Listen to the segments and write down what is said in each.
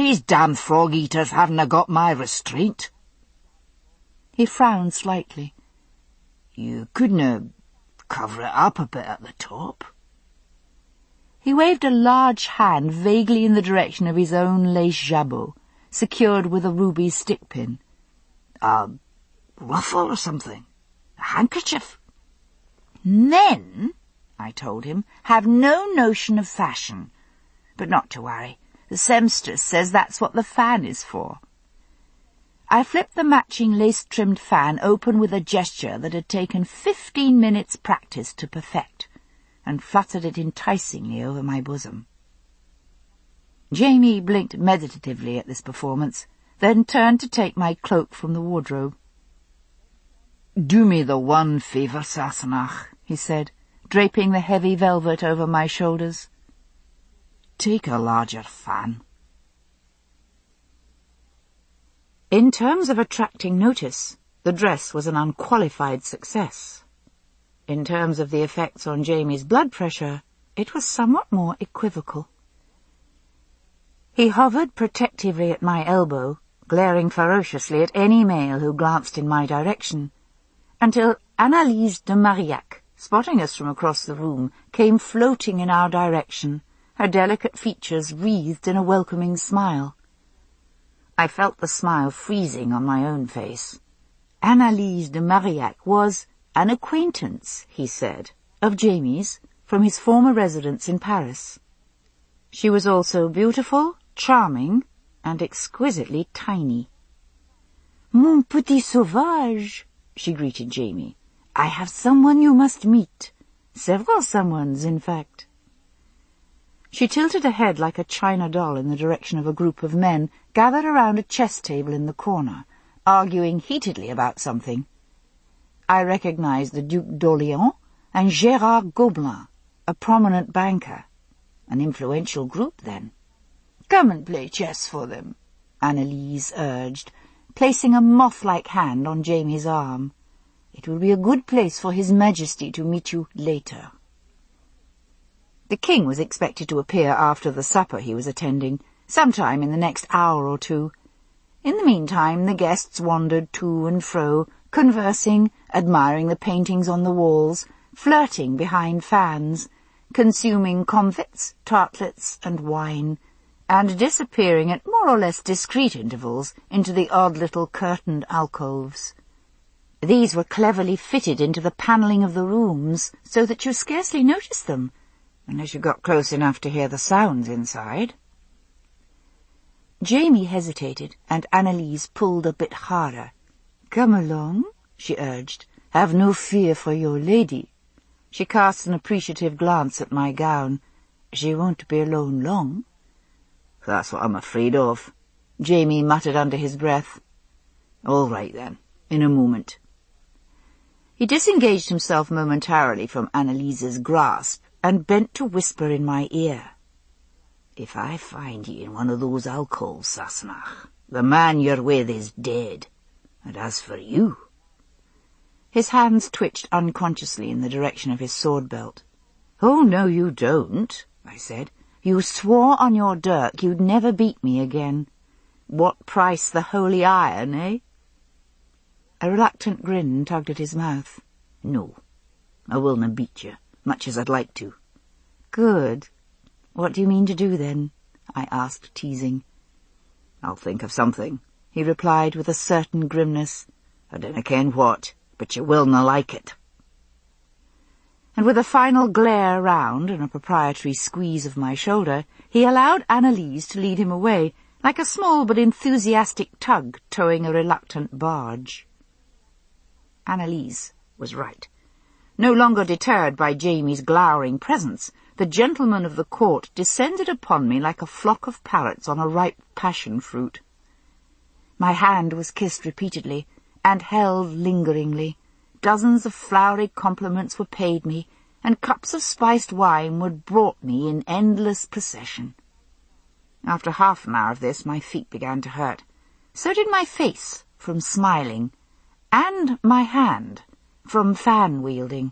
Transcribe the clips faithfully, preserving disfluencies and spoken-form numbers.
These damn frog-eaters haven't got my restraint. He frowned slightly. You couldn't cover it up a bit at the top. He waved a large hand vaguely in the direction of his own lace jabot, secured with a ruby stick-pin. A ruffle or something? A handkerchief? Men, I told him, have no notion of fashion. But not to worry. The seamstress says that's what the fan is for. I flipped the matching lace-trimmed fan open with a gesture that had taken fifteen minutes' practice to perfect, and fluttered it enticingly over my bosom. Jamie blinked meditatively at this performance, then turned to take my cloak from the wardrobe. "Do me the one favour, Sassenach," he said, draping the heavy velvet over my shoulders. "Take a larger fan." In terms of attracting notice, the dress was an unqualified success. In terms of the effects on Jamie's blood pressure, it was somewhat more equivocal. He hovered protectively at my elbow, glaring ferociously at any male who glanced in my direction, until Annalise de Marillac, spotting us from across the room, came floating in our direction, her delicate features wreathed in a welcoming smile. I felt the smile freezing on my own face. Annalise de Marillac was an acquaintance, he said, of Jamie's, from his former residence in Paris. She was also beautiful, charming, and exquisitely tiny. "Mon petit sauvage," she greeted Jamie. "I have someone you must meet. Several someones, in fact." She tilted her head like a china doll in the direction of a group of men gathered around a chess table in the corner, arguing heatedly about something. I recognized the Duc d'Orléans and Gérard Gobelin, a prominent banker. An influential group, then. "Come and play chess for them," Annalise urged, placing a moth-like hand on Jamie's arm. "It will be a good place for His Majesty to meet you later." The king was expected to appear after the supper he was attending, sometime in the next hour or two. In the meantime, the guests wandered to and fro, conversing, admiring the paintings on the walls, flirting behind fans, consuming comfits, tartlets, and wine, and disappearing at more or less discreet intervals into the odd little curtained alcoves. These were cleverly fitted into the panelling of the rooms, so that you scarcely noticed them, unless you got close enough to hear the sounds inside. Jamie hesitated, and Annalise pulled a bit harder. "Come along," she urged. "Have no fear for your lady." She cast an appreciative glance at my gown. "She won't be alone long." "That's what I'm afraid of," Jamie muttered under his breath. "All right, then. In a moment." He disengaged himself momentarily from Annalise's grasp and bent to whisper in my ear. "If I find you in one of those alcoves, Sassenach, the man you're with is dead. And as for you—" His hands twitched unconsciously in the direction of his sword-belt. "Oh, no, you don't," I said. "You swore on your dirk you'd never beat me again. What price the holy iron, eh?" A reluctant grin tugged at his mouth. "No, I willna beat you, much as I'd like to." "Good. What do you mean to do, then?" I asked, teasing. "I'll think of something," he replied with a certain grimness. "I dinna ken what, but you willna like it." And with a final glare round and a proprietary squeeze of my shoulder, he allowed Annalise to lead him away, like a small but enthusiastic tug towing a reluctant barge. Annalise was right. No longer deterred by Jamie's glowering presence, the gentlemen of the court descended upon me like a flock of parrots on a ripe passion fruit. My hand was kissed repeatedly, and held lingeringly. Dozens of flowery compliments were paid me, and cups of spiced wine were brought me in endless procession. After half an hour of this, my feet began to hurt. So did my face, from smiling, and my hand, from fan-wielding.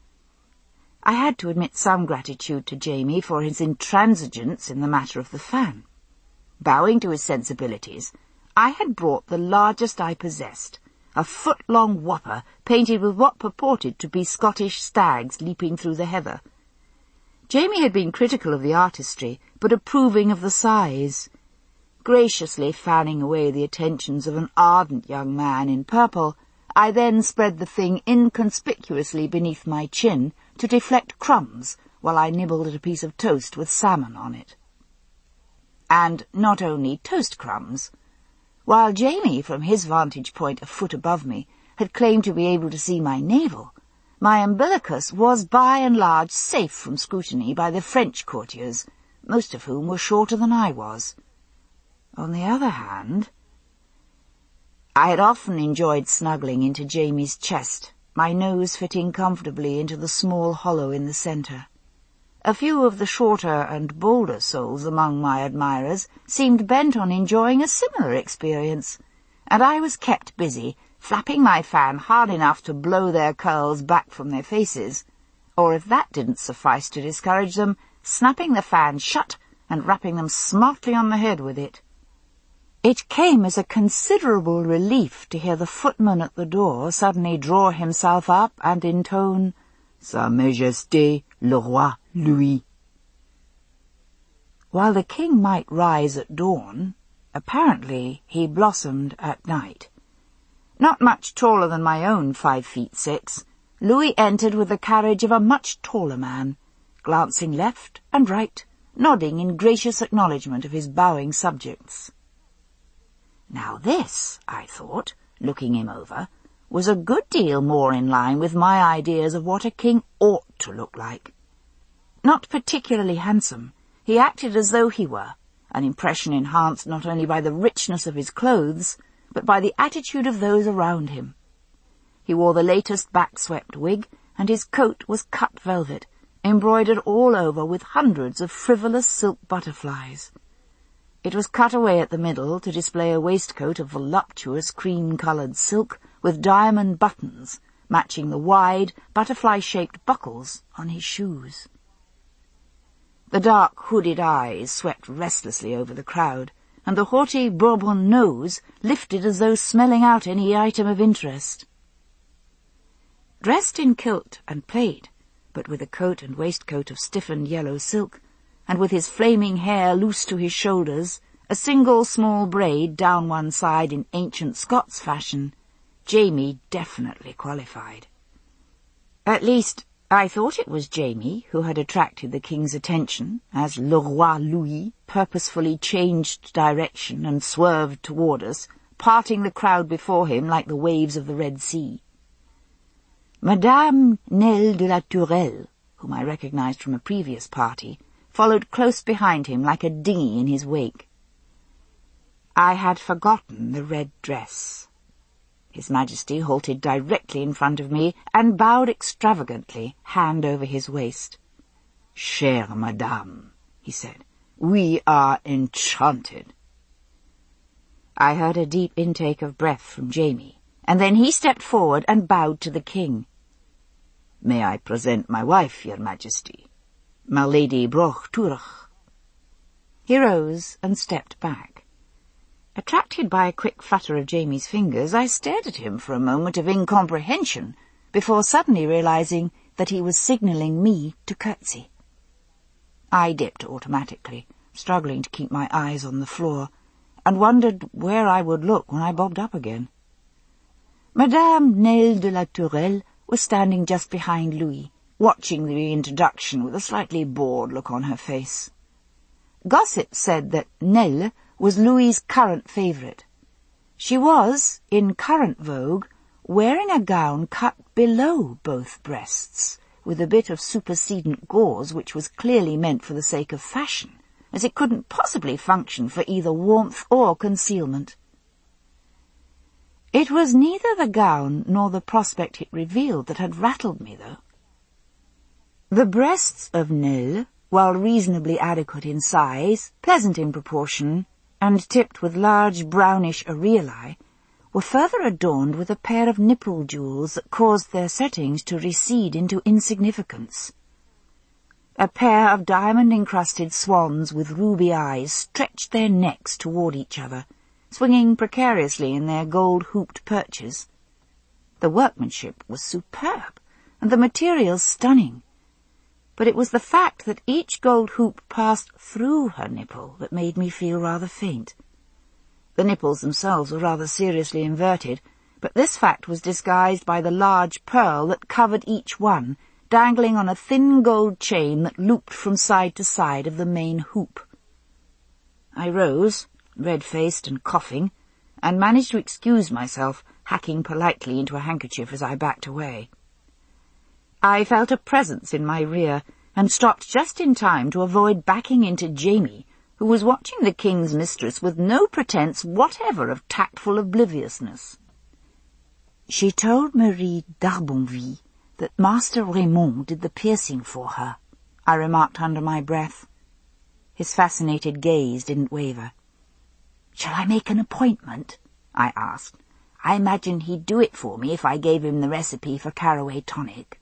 I had to admit some gratitude to Jamie for his intransigence in the matter of the fan. Bowing to his sensibilities, I had brought the largest I possessed, a foot-long whopper painted with what purported to be Scottish stags leaping through the heather. Jamie had been critical of the artistry, but approving of the size. Graciously fanning away the attentions of an ardent young man in purple, I then spread the thing inconspicuously beneath my chin to deflect crumbs while I nibbled at a piece of toast with salmon on it. And not only toast crumbs. While Jamie, from his vantage point a foot above me, had claimed to be able to see my navel, my umbilicus was by and large safe from scrutiny by the French courtiers, most of whom were shorter than I was. On the other hand, I had often enjoyed snuggling into Jamie's chest, my nose fitting comfortably into the small hollow in the centre. A few of the shorter and bolder souls among my admirers seemed bent on enjoying a similar experience, and I was kept busy, flapping my fan hard enough to blow their curls back from their faces, or if that didn't suffice to discourage them, snapping the fan shut and rapping them smartly on the head with it. It came as a considerable relief to hear the footman at the door suddenly draw himself up and intone, Sa Majesté le Roi Louis. While the king might rise at dawn, apparently he blossomed at night. Not much taller than my own five feet six, Louis entered with the carriage of a much taller man, glancing left and right, nodding in gracious acknowledgment of his bowing subjects. Now this, I thought, looking him over, was a good deal more in line with my ideas of what a king ought to look like. Not particularly handsome, he acted as though he were, an impression enhanced not only by the richness of his clothes, but by the attitude of those around him. He wore the latest back-swept wig, and his coat was cut velvet, embroidered all over with hundreds of frivolous silk butterflies. It was cut away at the middle to display a waistcoat of voluptuous cream-coloured silk with diamond buttons, matching the wide, butterfly-shaped buckles on his shoes. The dark, hooded eyes swept restlessly over the crowd, and the haughty Bourbon nose lifted as though smelling out any item of interest. Dressed in kilt and plaid, but with a coat and waistcoat of stiffened yellow silk, and with his flaming hair loose to his shoulders, a single small braid down one side in ancient Scots fashion, Jamie definitely qualified. At least, I thought it was Jamie who had attracted the king's attention, as Le Roi Louis purposefully changed direction and swerved toward us, parting the crowd before him like the waves of the Red Sea. Madame Nell de la Tourelle, whom I recognized from a previous party, followed close behind him like a dinghy in his wake. I had forgotten the red dress. His Majesty halted directly in front of me and bowed extravagantly, hand over his waist. "Chère Madame," he said, "we are enchanted." I heard a deep intake of breath from Jamie, and then he stepped forward and bowed to the king. "May I present my wife, Your Majesty, my Lady Broch-Turch." He rose and stepped back. Attracted by a quick flutter of Jamie's fingers, I stared at him for a moment of incomprehension, before suddenly realizing that he was signalling me to curtsy. I dipped automatically, struggling to keep my eyes on the floor, and wondered where I would look when I bobbed up again. Madame Nell de la Tourelle was standing just behind Louis, watching the reintroduction with a slightly bored look on her face. Gossip said that Nell was Louis's current favourite. She was, in current vogue, wearing a gown cut below both breasts, with a bit of supersedent gauze which was clearly meant for the sake of fashion, as it couldn't possibly function for either warmth or concealment. It was neither the gown nor the prospect it revealed that had rattled me, though. The breasts of Nell, while reasonably adequate in size, pleasant in proportion, and tipped with large brownish areolae, were further adorned with a pair of nipple jewels that caused their settings to recede into insignificance. A pair of diamond-encrusted swans with ruby eyes stretched their necks toward each other, swinging precariously in their gold-hooped perches. The workmanship was superb, and the materials stunning, but it was the fact that each gold hoop passed through her nipple that made me feel rather faint. The nipples themselves were rather seriously inverted, but this fact was disguised by the large pearl that covered each one, dangling on a thin gold chain that looped from side to side of the main hoop. I rose, red-faced and coughing, and managed to excuse myself, hacking politely into a handkerchief as I backed away. I felt a presence in my rear, and stopped just in time to avoid backing into Jamie, who was watching the king's mistress with no pretence whatever of tactful obliviousness. She told Marie d'Arbonville that Master Raymond did the piercing for her, I remarked under my breath. His fascinated gaze didn't waver. "Shall I make an appointment?" I asked. "I imagine he'd do it for me if I gave him the recipe for caraway tonic."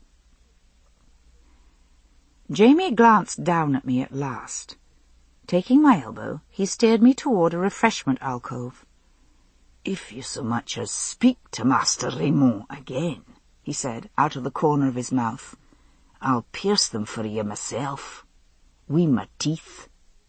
Jamie glanced down at me at last. Taking my elbow, he steered me toward a refreshment alcove. "If you so much as speak to Master Raymond again," he said, out of the corner of his mouth, "I'll pierce them for you myself. Wi' my teeth."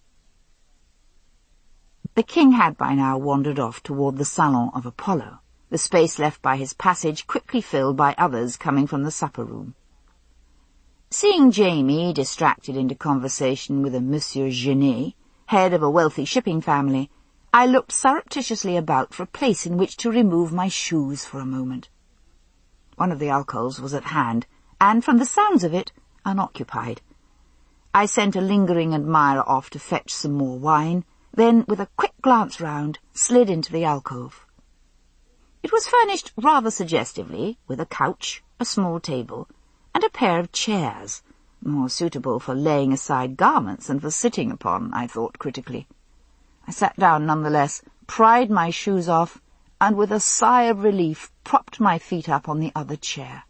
The king had by now wandered off toward the Salon of Apollo, the space left by his passage quickly filled by others coming from the supper-room. Seeing Jamie distracted into conversation with a Monsieur Genet, head of a wealthy shipping family, I looked surreptitiously about for a place in which to remove my shoes for a moment. One of the alcoves was at hand, and, from the sounds of it, unoccupied. I sent a lingering admirer off to fetch some more wine, then, with a quick glance round, slid into the alcove. It was furnished rather suggestively, with a couch, a small table, and a pair of chairs, more suitable for laying aside garments than for sitting upon, I thought critically. I sat down nonetheless, pried my shoes off, and with a sigh of relief propped my feet up on the other chair.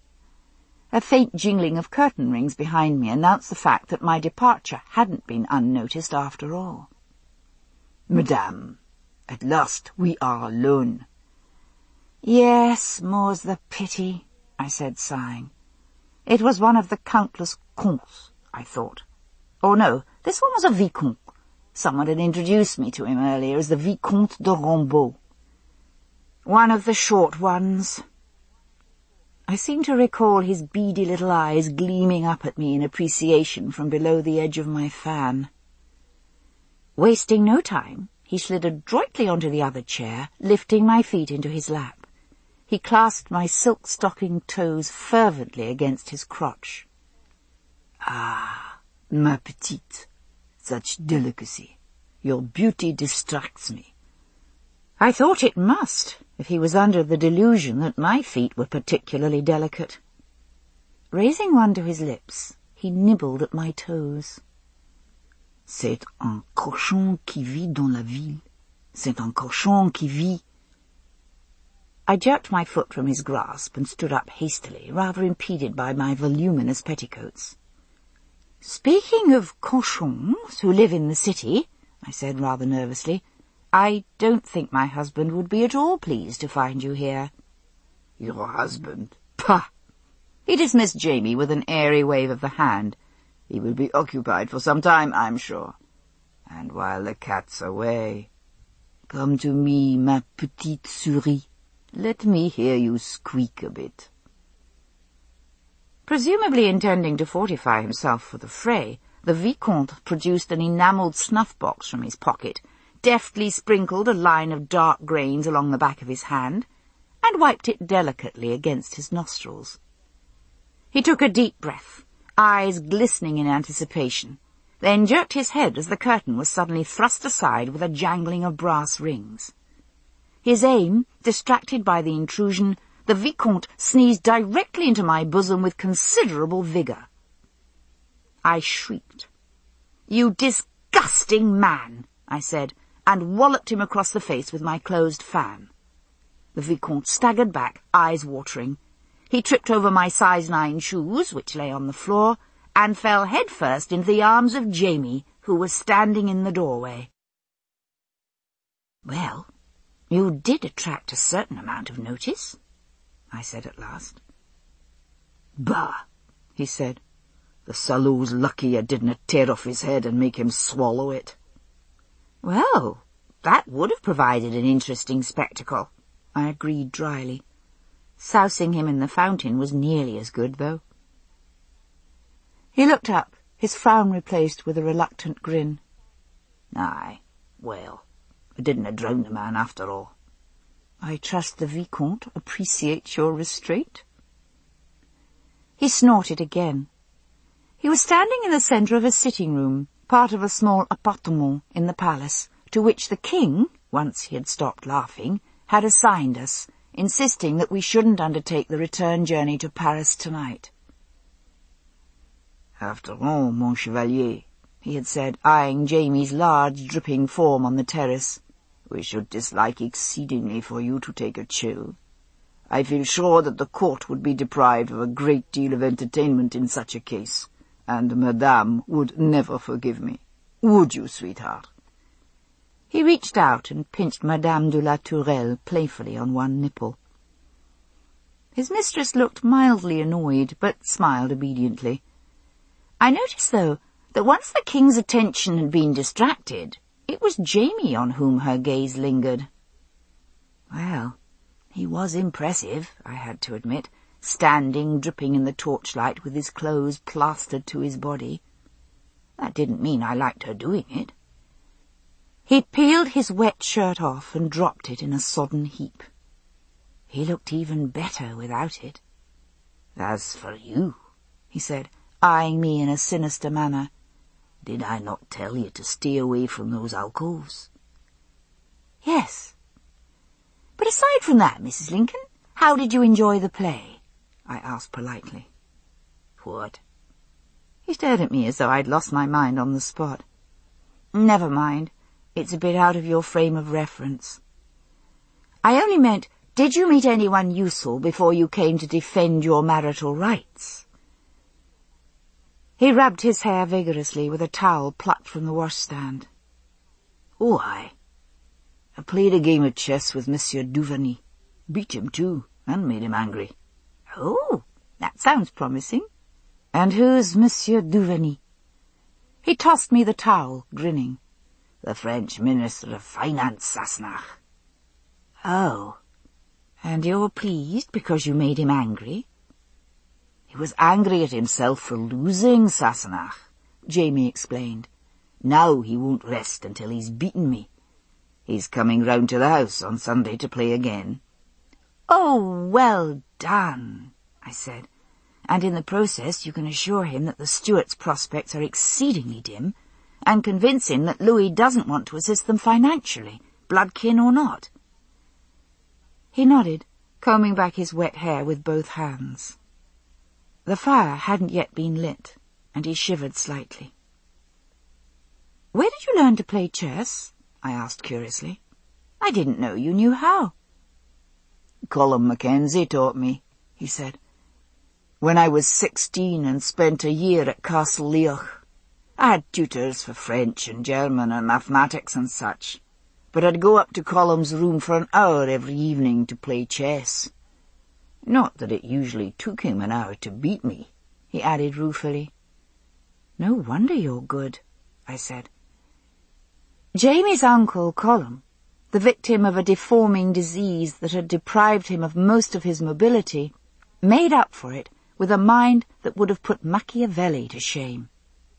A faint jingling of curtain rings behind me announced the fact that my departure hadn't been unnoticed after all. "Madame, at last we are alone." "Yes, more's the pity," I said, sighing. It was one of the countless comtes, I thought. Oh no, this one was a vicomte. Someone had introduced me to him earlier as the Vicomte de Rambaud. One of the short ones. I seemed to recall his beady little eyes gleaming up at me in appreciation from below the edge of my fan. Wasting no time, he slid adroitly onto the other chair, lifting my feet into his lap. He clasped my silk-stockinged toes fervently against his crotch. "Ah, ma petite, such delicacy. Your beauty distracts me." I thought it must, if he was under the delusion that my feet were particularly delicate. Raising one to his lips, he nibbled at my toes. "C'est un cochon qui vit dans la ville. C'est un cochon qui vit..." I jerked my foot from his grasp and stood up hastily, rather impeded by my voluminous petticoats. "Speaking of cochons who live in the city," I said rather nervously, "I don't think my husband would be at all pleased to find you here." "Your husband? Pah!" He dismissed Jamie with an airy wave of the hand. "He will be occupied for some time, I'm sure. And while the cat's away, come to me, ma petite souris. Let me hear you squeak a bit." Presumably intending to fortify himself for the fray, the Vicomte produced an enamelled snuff-box from his pocket, deftly sprinkled a line of dark grains along the back of his hand, and wiped it delicately against his nostrils. He took a deep breath, eyes glistening in anticipation, then jerked his head as the curtain was suddenly thrust aside with a jangling of brass rings. His aim, distracted by the intrusion, the Vicomte sneezed directly into my bosom with considerable vigour. I shrieked. "You disgusting man!" I said, and walloped him across the face with my closed fan. The Vicomte staggered back, eyes watering. He tripped over my size nine shoes, which lay on the floor, and fell headfirst into the arms of Jamie, who was standing in the doorway. "Well, you did attract a certain amount of notice," I said at last. "Bah," he said. "The sallow's lucky I didn't tear off his head and make him swallow it." "Well, that would have provided an interesting spectacle," I agreed dryly. Sousing him in the fountain was nearly as good, though. He looked up, his frown replaced with a reluctant grin. "Aye, well, I didn't drown the man after all." "I trust the Vicomte appreciates your restraint." He snorted again. He was standing in the centre of a sitting-room, part of a small appartement in the palace, to which the king, once he had stopped laughing, had assigned us, insisting that we shouldn't undertake the return journey to Paris tonight. "After all, mon chevalier," he had said, eyeing Jamie's large, dripping form on the terrace, "we should dislike exceedingly for you to take a chill. I feel sure that the court would be deprived of a great deal of entertainment in such a case, and Madame would never forgive me. Would you, sweetheart?" He reached out and pinched Madame de la Tourelle playfully on one nipple. His mistress looked mildly annoyed, but smiled obediently. I noticed, though, that once the king's attention had been distracted, it was Jamie on whom her gaze lingered. Well, he was impressive, I had to admit, standing dripping in the torchlight with his clothes plastered to his body. That didn't mean I liked her doing it. He peeled his wet shirt off and dropped it in a sodden heap. He looked even better without it. "As for you," he said, eyeing me in a sinister manner, "did I not tell you to stay away from those alcoves?" "Yes. But aside from that, Missus Lincoln, how did you enjoy the play?" I asked politely. "What?" He stared at me as though I'd lost my mind on the spot. "Never mind. It's a bit out of your frame of reference. I only meant, did you meet anyone useful before you came to defend your marital rights?" He rubbed his hair vigorously with a towel plucked from the washstand. "Oh, aye. I played a game of chess with Monsieur Duvernay. Beat him, too, and made him angry." "Oh, that sounds promising. And who's Monsieur Duvernay?" He tossed me the towel, grinning. "The French Minister of Finance, Sassenach." "Oh, and you're pleased because you made him angry?" "He was angry at himself for losing, Sassenach," Jamie explained. "Now he won't rest until he's beaten me. He's coming round to the house on Sunday to play again." "Oh, well done," I said. "And in the process you can assure him that the Stuarts' prospects are exceedingly dim, and convince him that Louis doesn't want to assist them financially, bloodkin or not." He nodded, combing back his wet hair with both hands. The fire hadn't yet been lit, and he shivered slightly. "Where did you learn to play chess?" I asked curiously. "I didn't know you knew how." "Colum Mackenzie taught me," he said. "When I was sixteen and spent a year at Castle Leoch. I had tutors for French and German and mathematics and such, but I'd go up to Colum's room for an hour every evening to play chess. Not that it usually took him an hour to beat me," he added ruefully. "No wonder you're good," I said. Jamie's uncle, Colum, the victim of a deforming disease that had deprived him of most of his mobility, made up for it with a mind that would have put Machiavelli to shame.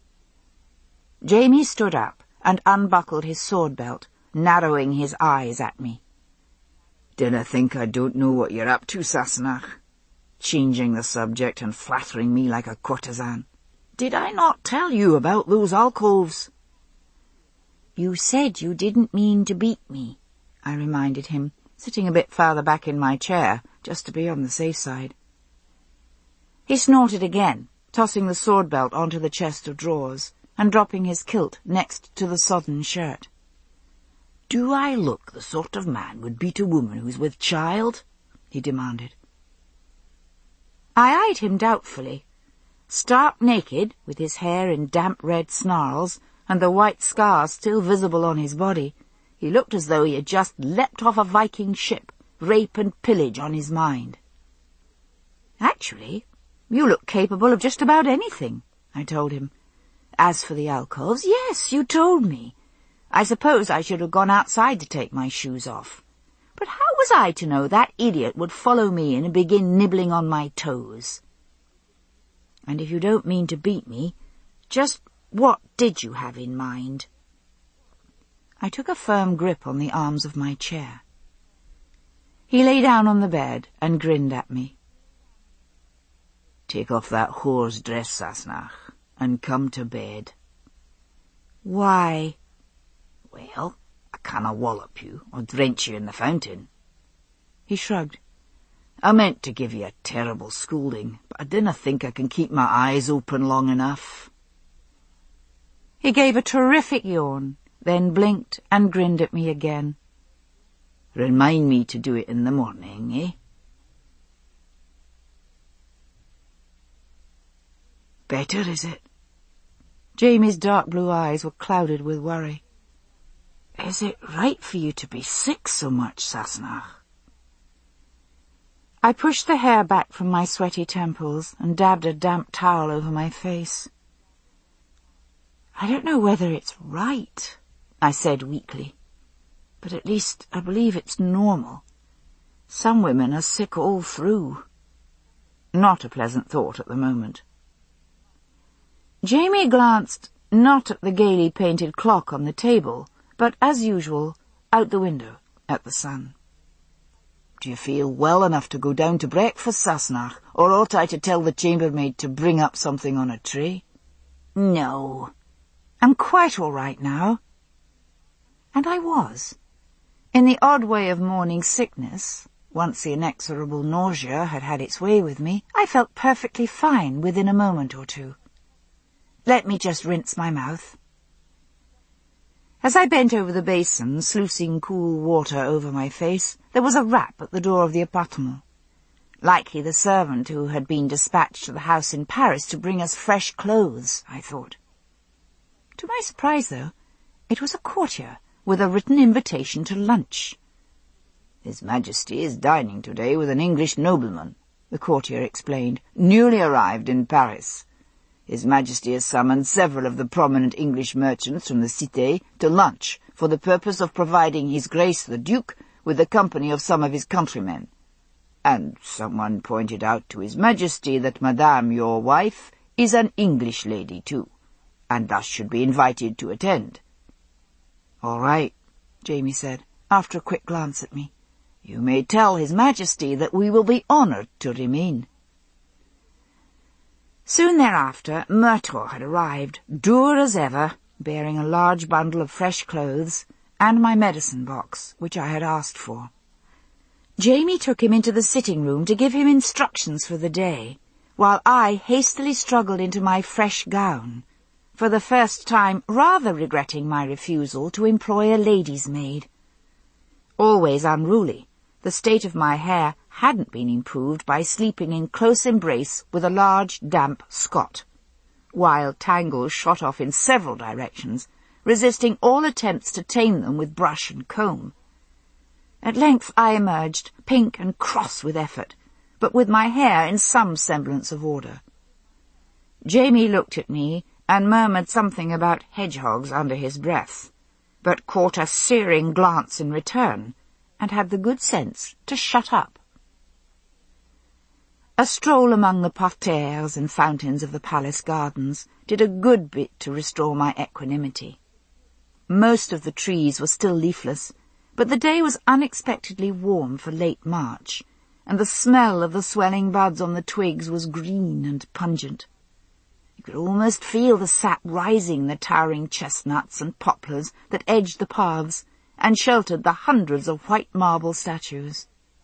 Jamie stood up and unbuckled his sword belt, narrowing his eyes at me. "Dinna think I don't know what you're up to, Sassenach," changing the subject and flattering me like a courtesan. "Did I not tell you about those alcoves?" "You said you didn't mean to beat me," I reminded him, sitting a bit farther back in my chair, just to be on the safe side. He snorted again, tossing the sword belt onto the chest of drawers, and dropping his kilt next to the sodden shirt. "Do I look the sort of man would beat a woman who's with child?" he demanded. I eyed him doubtfully. Stark naked, with his hair in damp red snarls, and the white scars still visible on his body, he looked as though he had just leapt off a Viking ship, rape and pillage on his mind. "Actually, you look capable of just about anything," I told him. "As for the alcoves, yes, you told me. I suppose I should have gone outside to take my shoes off. But how was I to know that idiot would follow me in and begin nibbling on my toes? And if you don't mean to beat me, just what did you have in mind?" I took a firm grip on the arms of my chair. He lay down on the bed and grinned at me. "Take off that whore's dress, Sassenach, and come to bed." "Why?" "Well, I canna wallop you or drench you in the fountain." He shrugged. "I meant to give you a terrible scolding, but I dinna think I can keep my eyes open long enough." He gave a terrific yawn, then blinked and grinned at me again. "Remind me to do it in the morning, eh?" "Better, is it?" Jamie's dark blue eyes were clouded with worry. "Is it right for you to be sick so much, Sassenach?" I pushed the hair back from my sweaty temples and dabbed a damp towel over my face. "I don't know whether it's right," I said weakly, "but at least I believe it's normal. Some women are sick all through." Not a pleasant thought at the moment. Jamie glanced not at the gaily painted clock on the table, but, as usual, out the window at the sun. "Do you feel well enough to go down to breakfast, Sassenach, or ought I to tell the chambermaid to bring up something on a tray?" "No, I'm quite all right now." And I was. In the odd way of morning sickness, once the inexorable nausea had had its way with me, I felt perfectly fine within a moment or two. Let me just rinse my mouth. As I bent over the basin, sluicing cool water over my face, there was a rap at the door of the appartement. Likely the servant who had been dispatched to the house in Paris to bring us fresh clothes, I thought. To my surprise, though, it was a courtier with a written invitation to lunch. "His Majesty is dining today with an English nobleman," the courtier explained, "newly arrived in Paris. His Majesty has summoned several of the prominent English merchants from the Cité to lunch for the purpose of providing His Grace the Duke with the company of some of his countrymen. And someone pointed out to His Majesty that Madame, your wife, is an English lady too, and thus should be invited to attend." "All right," Jamie said, after a quick glance at me. "You may tell His Majesty that we will be honoured to remain." Soon thereafter, Murtaugh had arrived, dour as ever, bearing a large bundle of fresh clothes and my medicine box, which I had asked for. Jamie took him into the sitting-room to give him instructions for the day, while I hastily struggled into my fresh gown, for the first time rather regretting my refusal to employ a lady's maid. Always unruly, the state of my hair hadn't been improved by sleeping in close embrace with a large, damp Scot, while tangles shot off in several directions, resisting all attempts to tame them with brush and comb. At length I emerged, pink and cross with effort, but with my hair in some semblance of order. Jamie looked at me and murmured something about hedgehogs under his breath, but caught a searing glance in return, and had the good sense to shut up. A stroll among the parterres and fountains of the palace gardens did a good bit to restore my equanimity. Most of the trees were still leafless, but the day was unexpectedly warm for late March, and the smell of the swelling buds on the twigs was green and pungent. You could almost feel the sap rising in the towering chestnuts and poplars that edged the paths and sheltered the hundreds of white marble statues.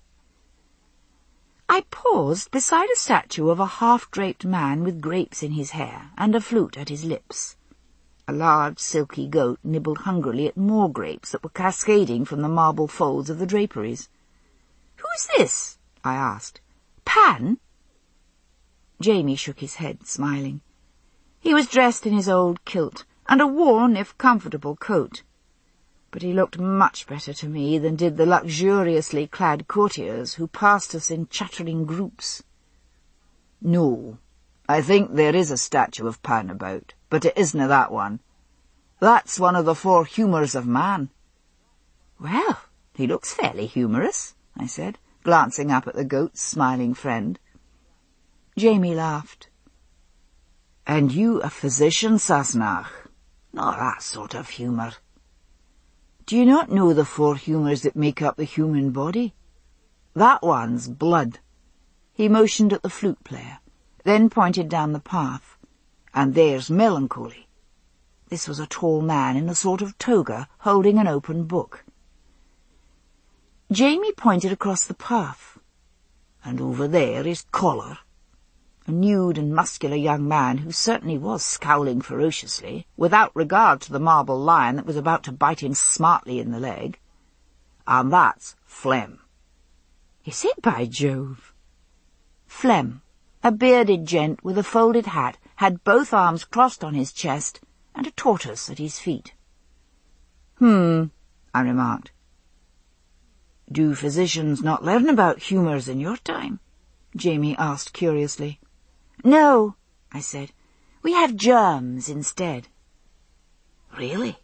I paused beside a statue of a half-draped man with grapes in his hair and a flute at his lips. A large silky goat nibbled hungrily at more grapes that were cascading from the marble folds of the draperies. "Who is this?" I asked. "Pan?" Jamie shook his head, smiling. He was dressed in his old kilt and a worn, if comfortable, coat. But he looked much better to me than did the luxuriously clad courtiers who passed us in chattering groups. "No, I think there is a statue of Pan about, but it isna that one. That's one of the four humours of man." "Well, he looks fairly humorous," I said, glancing up at the goat's smiling friend. Jamie laughed. "And you a physician, Sassenach? Not that sort of humour. Do you not know the four humours that make up the human body? That one's blood." He motioned at the flute player, then pointed down the path. "And there's melancholy." This was a tall man in a sort of toga, holding an open book. Jamie pointed across the path. "And over there is choler." A nude and muscular young man who certainly was scowling ferociously, without regard to the marble lion that was about to bite him smartly in the leg. "And that's phlegm." "Is it, by Jove?" Phlegm, a bearded gent with a folded hat, had both arms crossed on his chest and a tortoise at his feet. "Hmm," I remarked. "Do physicians not learn about humours in your time?" Jamie asked curiously. "No," I said. "We have germs instead." "Really?"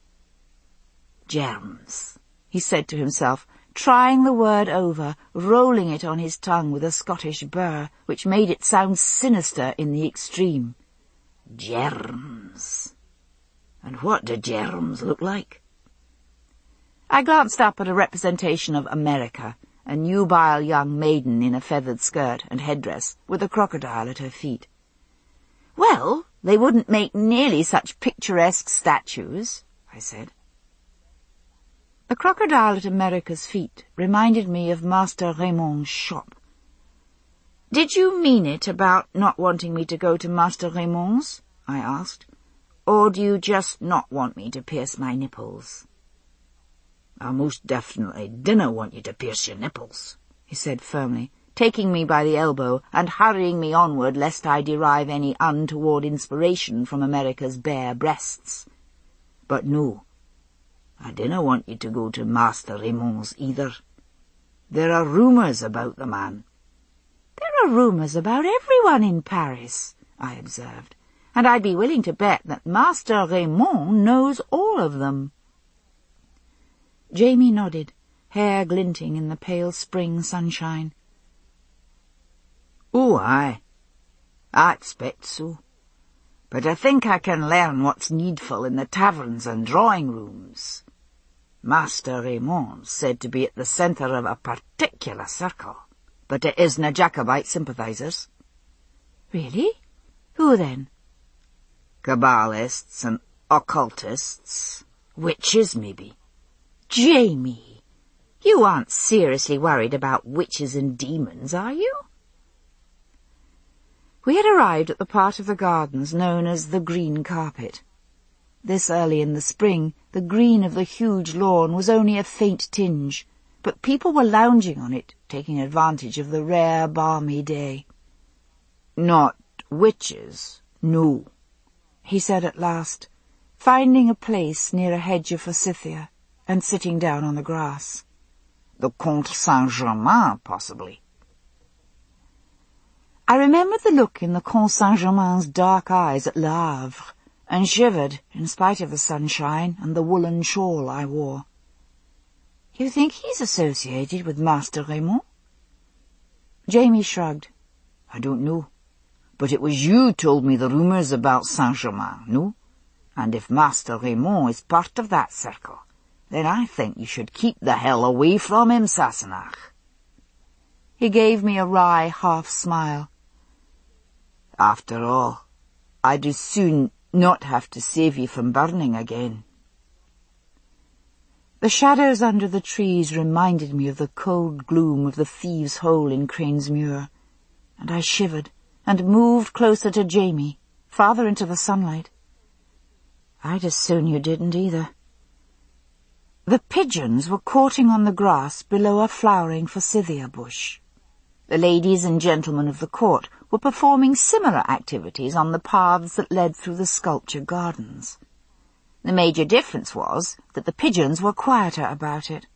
"Germs," he said to himself, trying the word over, rolling it on his tongue with a Scottish burr, which made it sound sinister in the extreme. "Germs. And what do germs look like?" I glanced up at a representation of America, a nubile young maiden in a feathered skirt and headdress, with a crocodile at her feet. "Well, they wouldn't make nearly such picturesque statues," I said. The crocodile at America's feet reminded me of Master Raymond's shop. "Did you mean it about not wanting me to go to Master Raymond's?" I asked. "Or do you just not want me to pierce my nipples?" "I most definitely dinna want you to pierce your nipples," he said firmly, taking me by the elbow and hurrying me onward lest I derive any untoward inspiration from America's bare breasts. "But no, I dinna want you to go to Master Raymond's either. There are rumours about the man." "There are rumours about everyone in Paris," I observed, "and I'd be willing to bet that Master Raymond knows all of them." Jamie nodded, hair glinting in the pale spring sunshine. "Oh, aye. I expect so. But I think I can learn what's needful in the taverns and drawing-rooms. Master Raymond's said to be at the centre of a particular circle, but it isna Jacobite sympathisers." "Really? Who then?" "Kabbalists and occultists. Witches, maybe." "Jamie, you aren't seriously worried about witches and demons, are you?" We had arrived at the part of the gardens known as the green carpet. This early in the spring, the green of the huge lawn was only a faint tinge, but people were lounging on it, taking advantage of the rare, balmy day. "Not witches, no," he said at last, finding a place near a hedge of forsythia and sitting down on the grass. "The Comte Saint-Germain, possibly." I remembered the look in the Comte Saint-Germain's dark eyes at Le Havre, and shivered in spite of the sunshine and the woolen shawl I wore. "You think he's associated with Master Raymond?" Jamie shrugged. "I don't know. But it was you told me the rumours about Saint-Germain, no? And if Master Raymond is part of that circle, then I think you should keep the hell away from him, Sassenach." He gave me a wry half-smile. "After all, I'd as soon not have to save you from burning again." The shadows under the trees reminded me of the cold gloom of the thieves' hole in Cranesmuir, and I shivered and moved closer to Jamie, farther into the sunlight. "I'd as soon you didn't either." The pigeons were courting on the grass below a flowering forsythia bush. The ladies and gentlemen of the court were performing similar activities on the paths that led through the sculpture gardens. The major difference was that the pigeons were quieter about it.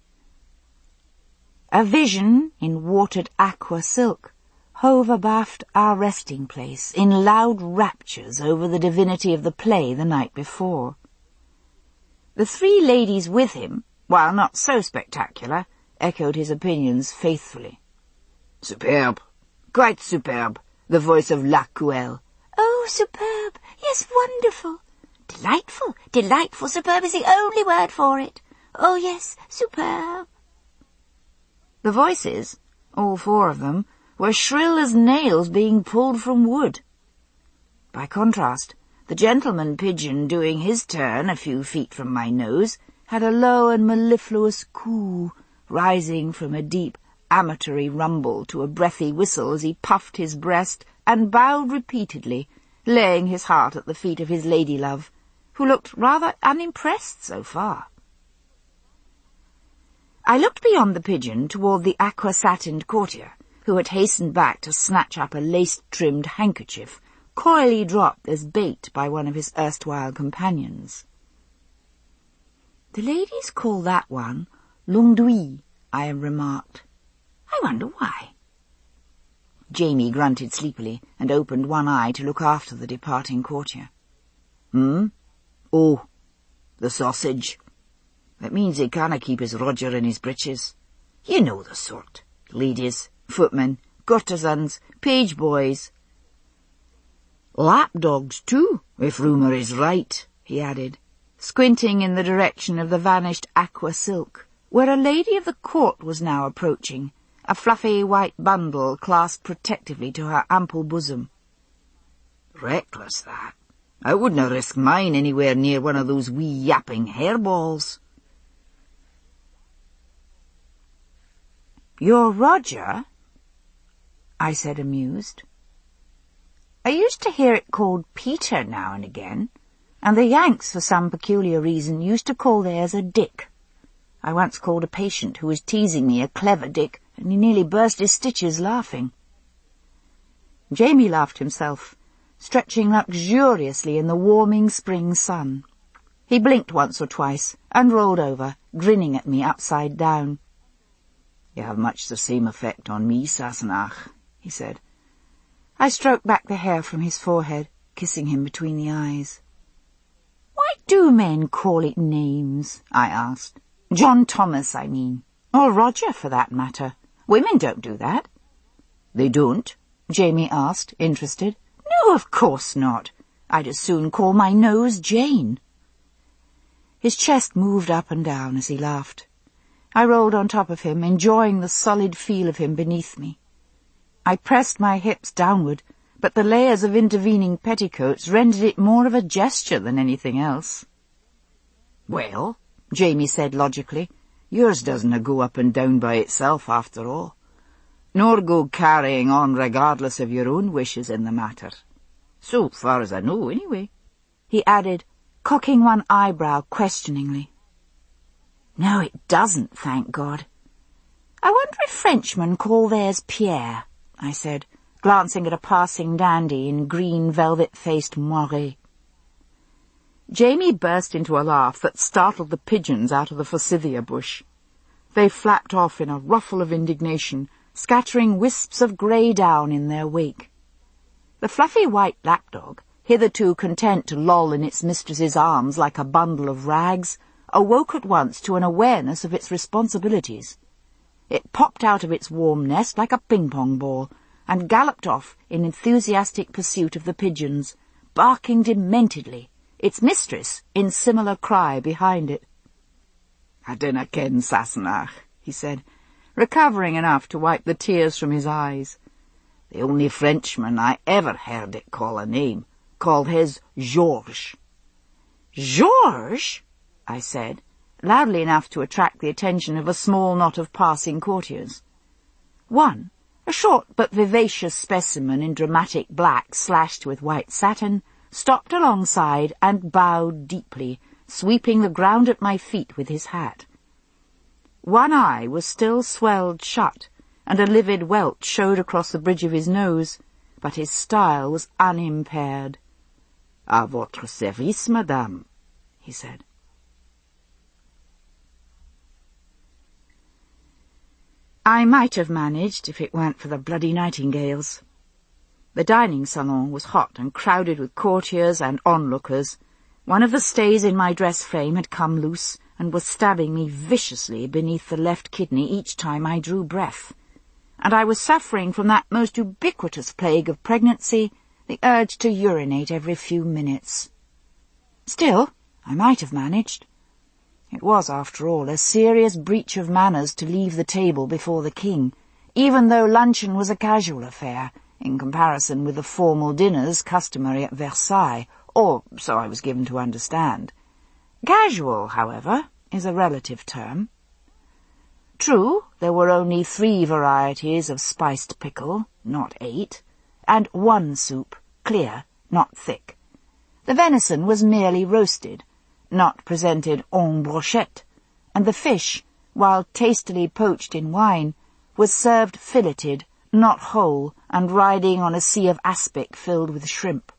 A vision in watered aqua silk hove abaft our resting place in loud raptures over the divinity of the play the night before. The three ladies with him, while not so spectacular, echoed his opinions faithfully. "Superb! Quite superb! The voice of Lacuelle." "Oh, superb! Yes, wonderful! Delightful, delightful, superb is the only word for it. Oh, yes, superb." The voices, all four of them, were shrill as nails being pulled from wood. By contrast, the gentleman pigeon doing his turn a few feet from my nose had a low and mellifluous coo, rising from a deep, amatory rumble to a breathy whistle as he puffed his breast and bowed repeatedly, laying his heart at the feet of his lady-love, who looked rather unimpressed so far. I looked beyond the pigeon toward the aqua-satined courtier, who had hastened back to snatch up a lace-trimmed handkerchief, coyly dropped as bait by one of his erstwhile companions. "The ladies call that one l'enduit," I remarked. "I wonder why." Jamie grunted sleepily and opened one eye to look after the departing courtier. "Hmm? Oh, the sausage. That means he canna keep his Roger in his breeches. You know the sort. Ladies, footmen, courtesans, page boys." "Lapdogs, too, if rumour is right," he added, squinting in the direction of the vanished aqua silk, where a lady of the court was now approaching, a fluffy white bundle clasped protectively to her ample bosom. "Reckless, that. I wouldn't risk mine anywhere near one of those wee yapping hairballs." "You're Roger?" I said, amused. I used to hear it called Peter now and again, and the Yanks, for some peculiar reason, used to call theirs a Dick. I once called a patient who was teasing me a clever Dick, and he nearly burst his stitches laughing. Jamie laughed himself, stretching luxuriously in the warming spring sun. He blinked once or twice and rolled over, grinning at me upside down. "You have much the same effect on me, Sassenach," he said. I stroked back the hair from his forehead, kissing him between the eyes. "Why do men call it names?" I asked. "John Thomas, I mean. Or Roger, for that matter. Women don't do that." "They don't?" Jamie asked, interested. "No, of course not. I'd as soon call my nose Jane." His chest moved up and down as he laughed. I rolled on top of him, enjoying the solid feel of him beneath me. I pressed my hips downward, but the layers of intervening petticoats rendered it more of a gesture than anything else. "Well," Jamie said logically, "yours doesn't go up and down by itself after all, nor go carrying on regardless of your own wishes in the matter. So far as I know, anyway," he added, cocking one eyebrow questioningly. "No, it doesn't, thank God. I wonder if Frenchmen call theirs Pierre," I said, glancing at a passing dandy in green velvet-faced moiré. Jamie burst into a laugh that startled the pigeons out of the forsythia bush. They flapped off in a ruffle of indignation, scattering wisps of grey down in their wake. The fluffy white lapdog, hitherto content to loll in its mistress's arms like a bundle of rags, awoke at once to an awareness of its responsibilities. It popped out of its warm nest like a ping-pong ball and galloped off in enthusiastic pursuit of the pigeons, barking dementedly, its mistress in similar cry behind it. "I dinna ken, Sassenach," he said, recovering enough to wipe the tears from his eyes. "The only Frenchman I ever heard it call a name called his Georges." "Georges?" I said, loudly enough to attract the attention of a small knot of passing courtiers. One, a short but vivacious specimen in dramatic black slashed with white satin, stopped alongside and bowed deeply, sweeping the ground at my feet with his hat. One eye was still swelled shut, and a livid welt showed across the bridge of his nose, but his style was unimpaired. "À votre service, madame," he said. I might have managed if it weren't for the bloody nightingales. The dining salon was hot and crowded with courtiers and onlookers. One of the stays in my dress frame had come loose and was stabbing me viciously beneath the left kidney each time I drew breath, and I was suffering from that most ubiquitous plague of pregnancy, the urge to urinate every few minutes. Still, I might have managed. It was, after all, a serious breach of manners to leave the table before the king, even though luncheon was a casual affair, in comparison with the formal dinners customary at Versailles, or so I was given to understand. Casual, however, is a relative term. True, there were only three varieties of spiced pickle, not eight, and one soup, clear, not thick. The venison was merely roasted, not presented en brochette, and the fish, while tastily poached in wine, was served filleted, not whole, and riding on a sea of aspic filled with shrimp.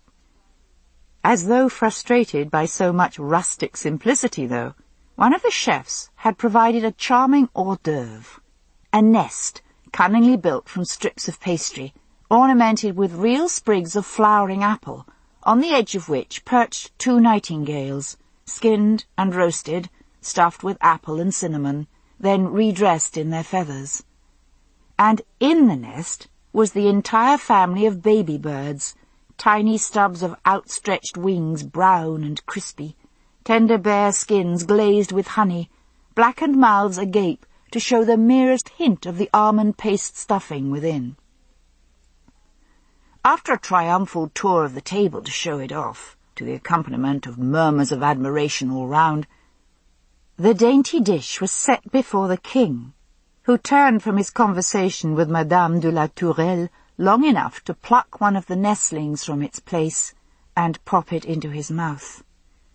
As though frustrated by so much rustic simplicity, though, one of the chefs had provided a charming hors d'oeuvre, a nest cunningly built from strips of pastry, ornamented with real sprigs of flowering apple, on the edge of which perched two nightingales, skinned and roasted, stuffed with apple and cinnamon, then redressed in their feathers. And in the nest was the entire family of baby birds, tiny stubs of outstretched wings, brown and crispy, tender bare skins glazed with honey, blackened mouths agape to show the merest hint of the almond paste stuffing within. After a triumphal tour of the table to show it off, to the accompaniment of murmurs of admiration all round, the dainty dish was set before the king, who turned from his conversation with Madame de la Tourelle long enough to pluck one of the nestlings from its place and pop it into his mouth.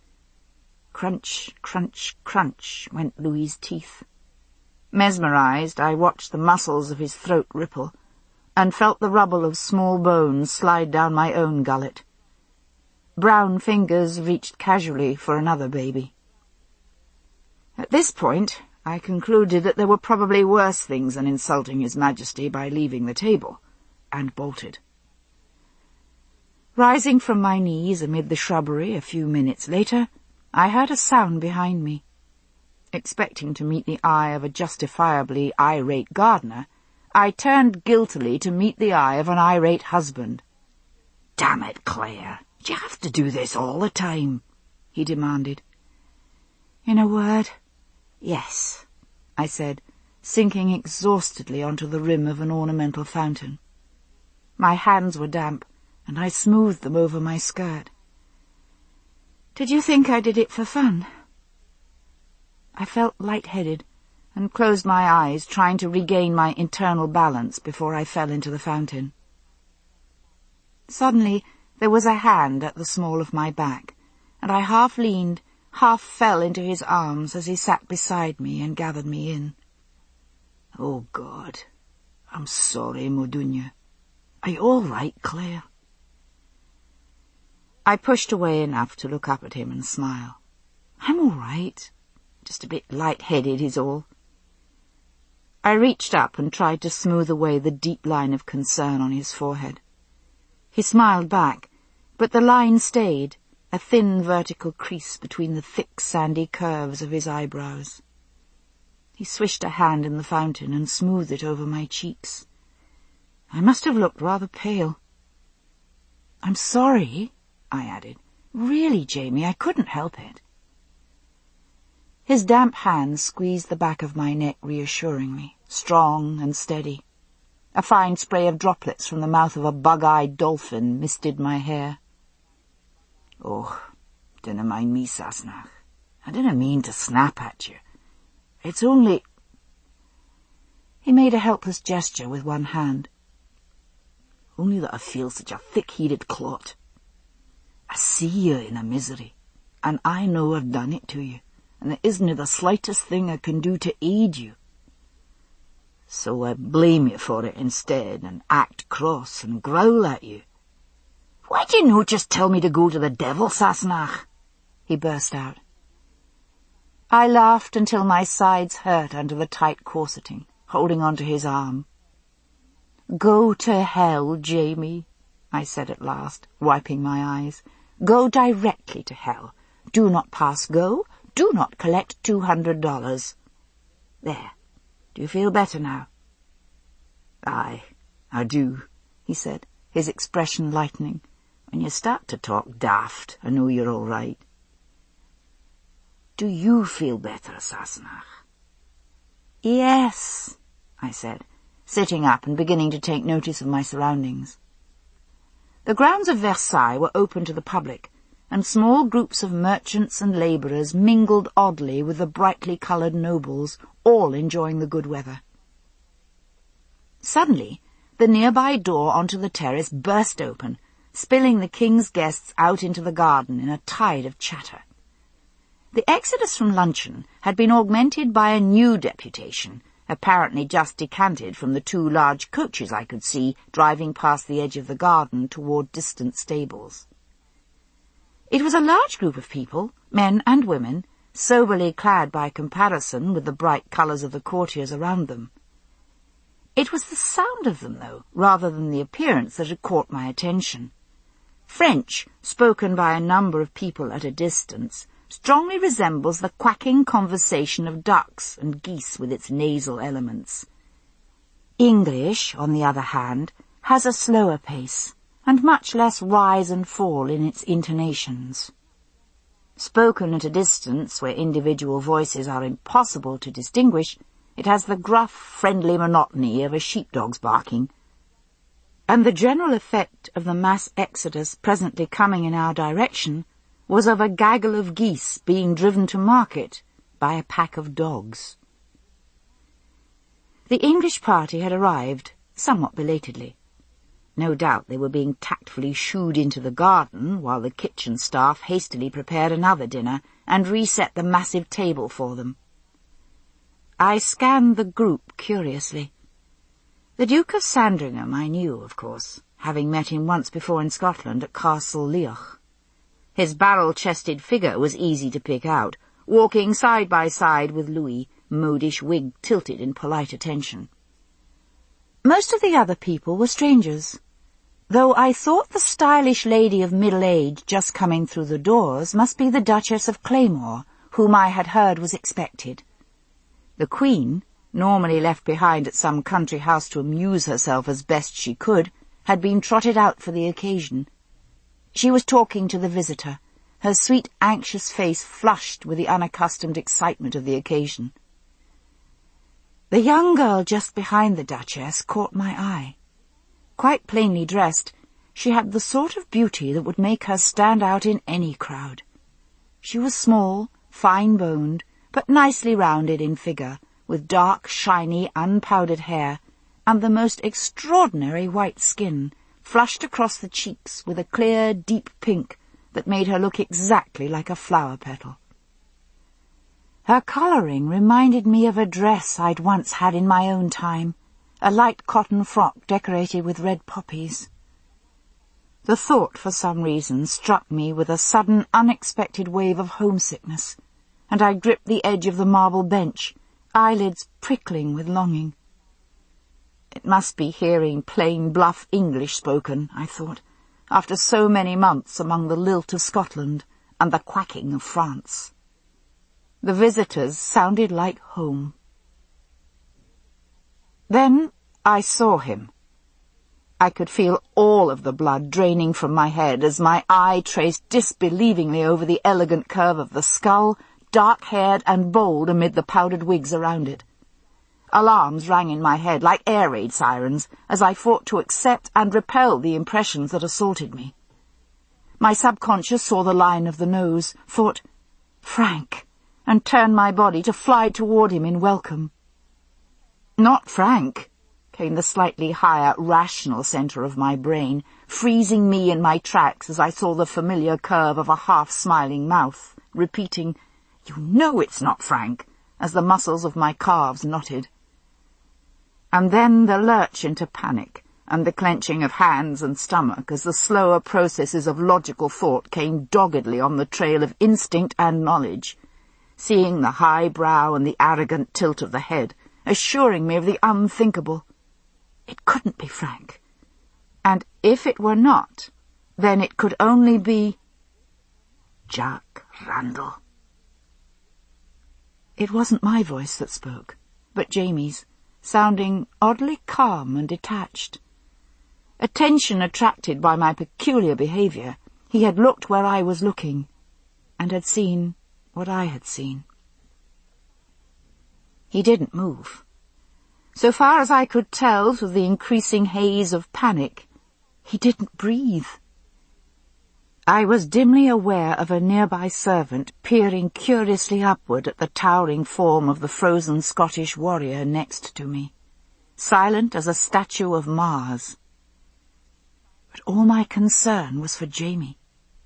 Crunch, crunch, crunch went Louis's teeth. Mesmerized, I watched the muscles of his throat ripple, and felt the rubble of small bones slide down my own gullet. Brown fingers reached casually for another baby. At this point, I concluded that there were probably worse things than insulting His Majesty by leaving the table, and bolted. Rising from my knees amid the shrubbery a few minutes later, I heard a sound behind me. Expecting to meet the eye of a justifiably irate gardener, I turned guiltily to meet the eye of an irate husband. "Damn it, Claire, do you have to do this all the time?" he demanded. "In a word, yes," I said, sinking exhaustedly onto the rim of an ornamental fountain. My hands were damp, and I smoothed them over my skirt. "Did you think I did it for fun?" I felt light-headed, and closed my eyes, trying to regain my internal balance before I fell into the fountain. Suddenly there was a hand at the small of my back, and I half leaned, half fell into his arms as he sat beside me and gathered me in. "Oh, God, I'm sorry, Modunya. Are you all right, Claire?" I pushed away enough to look up at him and smile. "I'm all right. Just a bit light-headed is all." I reached up and tried to smooth away the deep line of concern on his forehead. He smiled back, but the line stayed, a thin vertical crease between the thick sandy curves of his eyebrows. He swished a hand in the fountain and smoothed it over my cheeks. I must have looked rather pale. "I'm sorry," I added. "Really, Jamie, I couldn't help it." His damp hand squeezed the back of my neck reassuringly, strong and steady. A fine spray of droplets from the mouth of a bug-eyed dolphin misted my hair. "Oh, dinna mind me, Sassenach. I didn't mean to snap at you. It's only—" He made a helpless gesture with one hand. "Only that I feel such a thick-headed clot. I see you in a misery, and I know I've done it to you, and there isn't the slightest thing I can do to aid you." So I blame you for it instead and act cross and growl at you. Why'd you no just tell me to go to the devil, Sassenach? He burst out. I laughed until my sides hurt under the tight corseting, holding on to his arm. Go to hell, Jamie, I said at last, wiping my eyes. Go directly to hell. Do not pass go. Do not collect two hundred dollars. There. Do you feel better now? Aye, I do, he said, his expression lightening. When you start to talk daft, I know you're all right. Do you feel better, Sassenach? Yes, I said, sitting up and beginning to take notice of my surroundings. The grounds of Versailles were open to the public, and small groups of merchants and labourers mingled oddly with the brightly coloured nobles, all enjoying the good weather. Suddenly, the nearby door onto the terrace burst open, spilling the king's guests out into the garden in a tide of chatter. The exodus from luncheon had been augmented by a new deputation, apparently just decanted from the two large coaches I could see driving past the edge of the garden toward distant stables. It was a large group of people, men and women, soberly clad by comparison with the bright colours of the courtiers around them. It was the sound of them, though, rather than the appearance that had caught my attention. French, spoken by a number of people at a distance, strongly resembles the quacking conversation of ducks and geese with its nasal elements. English, on the other hand, has a slower pace, and much less rise and fall in its intonations. Spoken at a distance where individual voices are impossible to distinguish, it has the gruff, friendly monotony of a sheepdog's barking. And the general effect of the mass exodus presently coming in our direction was of a gaggle of geese being driven to market by a pack of dogs. The English party had arrived, somewhat belatedly. No doubt they were being tactfully shooed into the garden while the kitchen staff hastily prepared another dinner and reset the massive table for them. I scanned the group curiously. The Duke of Sandringham I knew, of course, having met him once before in Scotland at Castle Leoch. His barrel-chested figure was easy to pick out, walking side by side with Louis, modish wig tilted in polite attention. Most of the other people were strangers, though I thought the stylish lady of middle age just coming through the doors must be the Duchess of Claymore, whom I had heard was expected. The Queen, normally left behind at some country house to amuse herself as best she could, had been trotted out for the occasion. She was talking to the visitor, her sweet, anxious face flushed with the unaccustomed excitement of the occasion. The young girl just behind the Duchess caught my eye. Quite plainly dressed, she had the sort of beauty that would make her stand out in any crowd. She was small, fine-boned, but nicely rounded in figure, with dark, shiny, unpowdered hair, and the most extraordinary white skin, flushed across the cheeks with a clear, deep pink that made her look exactly like a flower petal. Her colouring reminded me of a dress I'd once had in my own time, a light cotton frock decorated with red poppies. The thought, for some reason, struck me with a sudden, unexpected wave of homesickness, and I gripped the edge of the marble bench, eyelids prickling with longing. It must be hearing plain, bluff English spoken, I thought, after so many months among the lilt of Scotland and the quacking of France. The visitors sounded like home. Then I saw him. I could feel all of the blood draining from my head as my eye traced disbelievingly over the elegant curve of the skull, dark-haired and bold amid the powdered wigs around it. Alarms rang in my head like air raid sirens as I fought to accept and repel the impressions that assaulted me. My subconscious saw the line of the nose, thought, Frank, and turned my body to fly toward him in welcome. Not Frank, came the slightly higher, rational centre of my brain, freezing me in my tracks as I saw the familiar curve of a half-smiling mouth, repeating, You know it's not Frank, as the muscles of my calves knotted. And then the lurch into panic, and the clenching of hands and stomach as the slower processes of logical thought came doggedly on the trail of instinct and knowledge, seeing the high brow and the arrogant tilt of the head, assuring me of the unthinkable. It couldn't be Frank. And if it were not, then it could only be Jack Randall. It wasn't my voice that spoke, but Jamie's, sounding oddly calm and detached. Attention attracted by my peculiar behaviour, he had looked where I was looking, and had seen what I had seen. He didn't move. So far as I could tell through the increasing haze of panic, he didn't breathe. I was dimly aware of a nearby servant peering curiously upward at the towering form of the frozen Scottish warrior next to me, silent as a statue of Mars. But all my concern was for Jamie.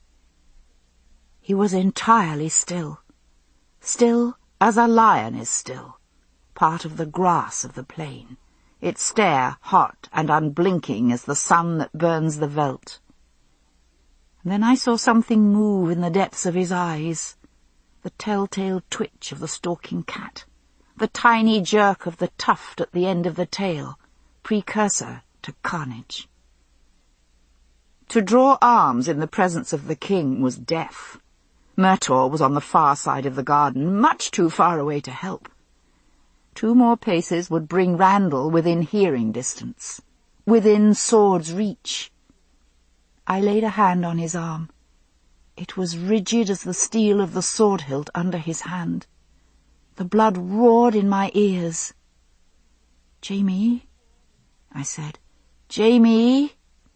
He was entirely still, still as a lion is still, part of the grass of the plain, its stare hot and unblinking as the sun that burns the veldt. And then I saw something move in the depths of his eyes, the telltale twitch of the stalking cat, the tiny jerk of the tuft at the end of the tail, precursor to carnage. To draw arms in the presence of the king was death. Murtor was on the far side of the garden, much too far away to help. Two more paces would bring Randall within hearing distance, within sword's reach. I laid a hand on his arm. It was rigid as the steel of the sword hilt under his hand. The blood roared in my ears. "Jamie," I said. "Jamie,"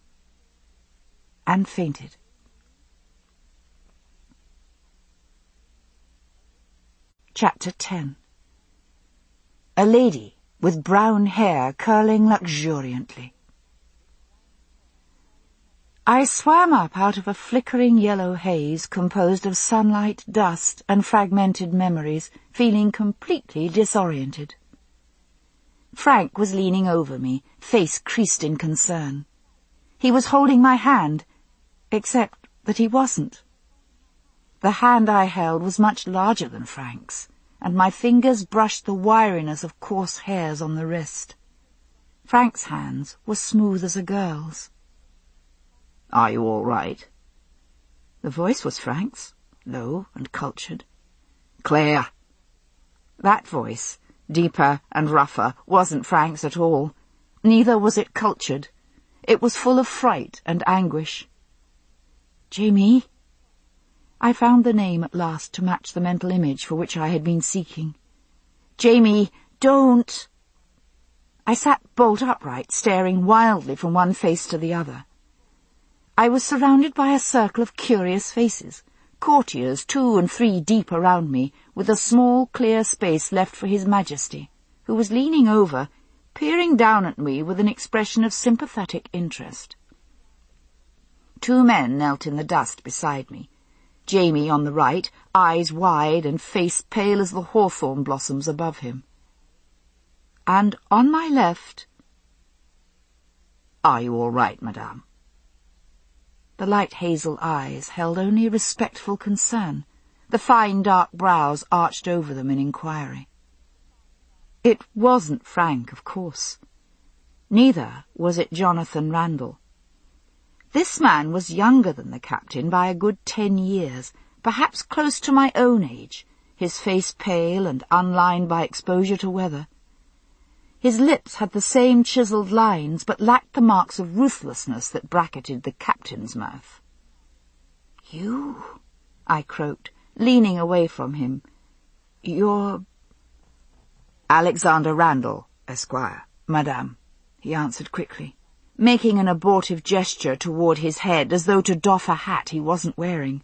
and fainted. Chapter ten. A lady with brown hair curling luxuriantly. I swam up out of a flickering yellow haze composed of sunlight, dust, and fragmented memories, feeling completely disoriented. Frank was leaning over me, face creased in concern. He was holding my hand, except that he wasn't. The hand I held was much larger than Frank's, and my fingers brushed the wiriness of coarse hairs on the wrist. Frank's hands were smooth as a girl's. "Are you all right?" The voice was Frank's, low and cultured. "Claire!" That voice, deeper and rougher, wasn't Frank's at all. Neither was it cultured. It was full of fright and anguish. "Jamie?" I found the name at last to match the mental image for which I had been seeking. "Jamie, don't!" I sat bolt upright, staring wildly from one face to the other. I was surrounded by a circle of curious faces, courtiers two and three deep around me, with a small clear space left for His Majesty, who was leaning over, peering down at me with an expression of sympathetic interest. Two men knelt in the dust beside me, Jamie on the right, eyes wide and face pale as the hawthorn blossoms above him. And on my left... "Are you all right, madame?" The light hazel eyes held only respectful concern, the fine dark brows arched over them in inquiry. It wasn't Frank, of course. Neither was it Jonathan Randall. This man was younger than the captain by a good ten years, perhaps close to my own age, his face pale and unlined by exposure to weather. His lips had the same chiselled lines, but lacked the marks of ruthlessness that bracketed the captain's mouth. "You," I croaked, leaning away from him. "You're—" "Alexander Randall, Esquire, madame," he answered quickly, making an abortive gesture toward his head as though to doff a hat he wasn't wearing.